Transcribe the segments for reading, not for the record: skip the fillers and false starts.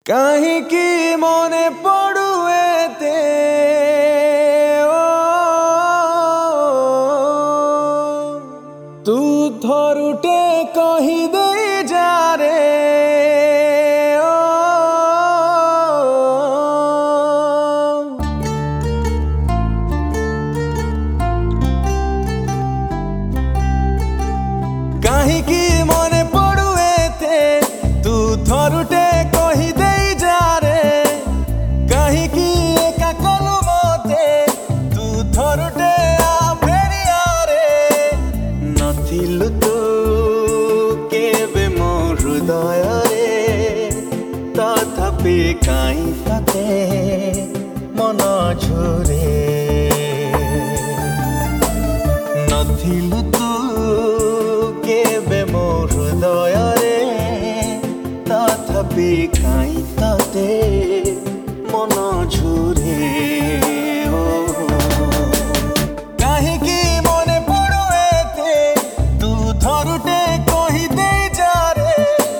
କାହିଁକି ମନେ ପଡୁ ଏତେ ତୁ ଥରୁଟେ କହିଦେଇ ଯାରେ କାହିଁକି ମନେ ପଡୁ ଏତେ ତୁ ଥରୁଟେ କହିଦେଇ ଯାରେ କାହିଁକି ଏକା କଲୁ ମତେ ତୁ ଥରୁଟେ ଫେରିଆରେ ନଥିଲୁ ତୁ କେବେ ମୋ ହୃଦୟରେ ତଥାପି କାହିଁ ତତେ ମନ ଝୁରେ ନଥିଲୁ ତୁ କେବେ ମୋ ହୃଦୟରେ ତଥାପି କାହିଁ ତତେ ମନ ଝୁରେ କାହିଁକି ମନେ ପଡୁ ଏତେ ତୁ ଥରୁଟେ କହିଦେଇ ଯାରେ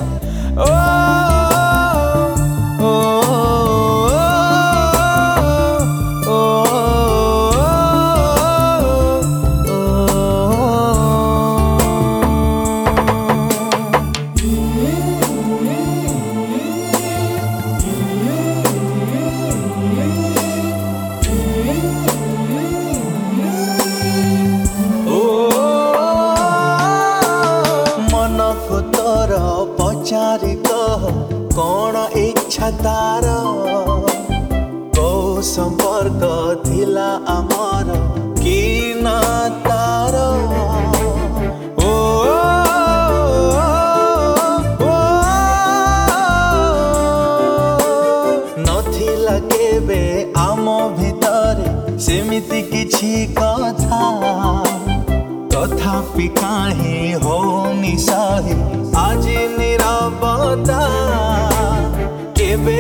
पचारि कह कौन इच्छा तार को संपर्क थिला आमर कि ना तार नथिला केबे आम भितरे सेमिति किछि कथा तथापि काहे होनी सही आज नीरवता केबे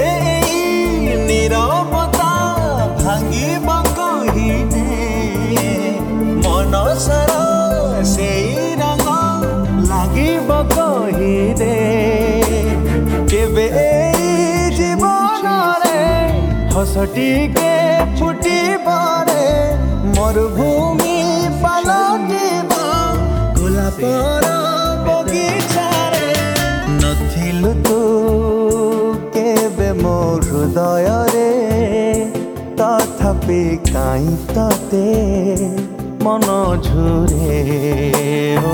नीरवता भांगिब कहिने मन सारा से रंग लागिब कहिने केबे जीवन रे हसटिके फुटिबारे मरुभूमि पालटिब गोलापर बगीचारे नथिलु तू केबे मो हृदୟରେ तथापि काहीं तते मन झुरे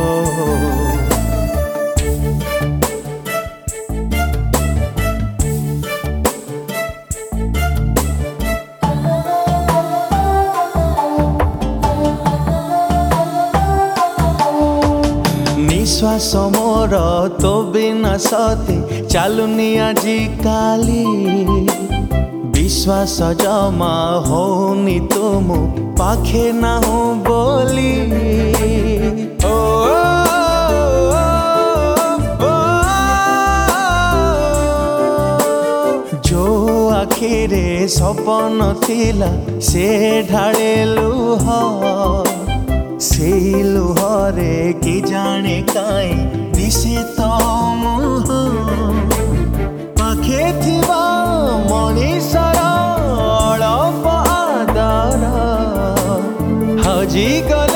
निश्वास मोर तो बिना सते चालुनी आजी काली विश्वास जमा होनी तुम पाखे ना हो बोली जो आखिरे सपन थिला से ढाले लुह से लुहरे कि जाने काई दिसे तो मुह पाखे थिबा मनीषर अळप आदर हजी